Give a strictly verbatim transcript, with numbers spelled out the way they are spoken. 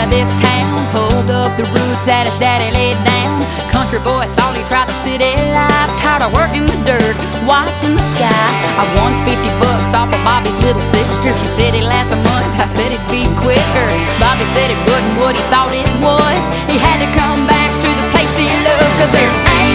this town, pulled up the roots that his daddy laid down. Country boy thought he tried the city life, tired of working the dirt, watching the sky. I won fifty bucks off of Bobby's little sister. She said it'd last a month, I said it'd be quicker. Bobby said it wasn't what he thought it was. He had to come back to the place he loves, 'cause there ain't